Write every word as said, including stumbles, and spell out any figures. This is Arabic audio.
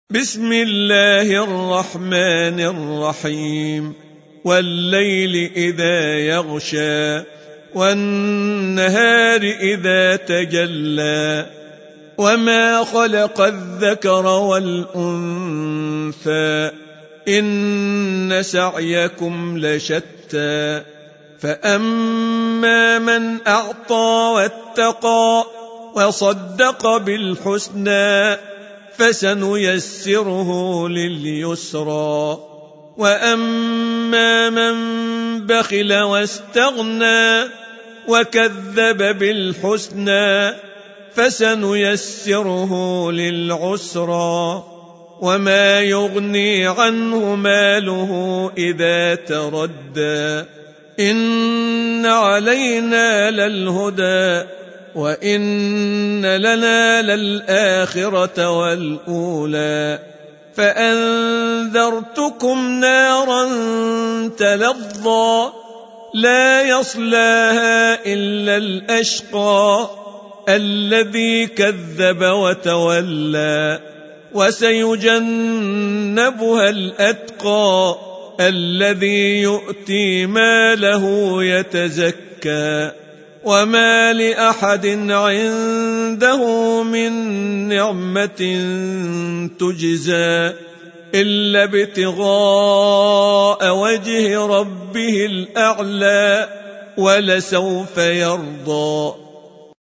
بسم الله الرحمن الرحيم. والليل إذا يغشى والنهار إذا تجلى وما خلق الذكر والأنثى إن سعيكم لشتى فأما من أعطى واتقى وصدق بالحسنى فسنيسره لليسرى وأما من بخل واستغنى وكذب بالحسنى فسنيسره للعسرى وما يغني عنه ماله إذا تردى إن علينا للهدى وإن لنا للآخرة والأولى فأنذرتكم نارا تلظى لا يصلاها إلا الأشقى الذي كذب وتولى وسيجنبها الأتقى الذي يؤتي ماله يتزكى وما لأحد عنده من نعمة تجزى إلا ابتغاء وجه ربه الأعلى ولسوف يرضى.